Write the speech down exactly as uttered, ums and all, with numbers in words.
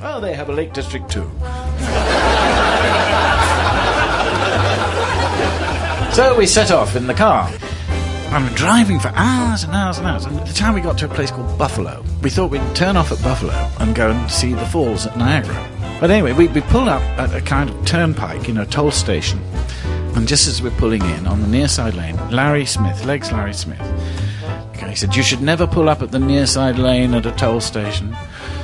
Oh, they have a Lake District too. So we set off in the car. I'm driving for hours and hours and hours, and by the time we got to a place called Buffalo, we thought we'd turn off at Buffalo and go and see the falls at Niagara. But anyway, we, we pulled up at a kind of turnpike, you know, toll station, and just as we're pulling in on the near side lane, Larry Smith, Legs Larry Smith, okay, he said, you should never pull up at the near side lane at a toll station.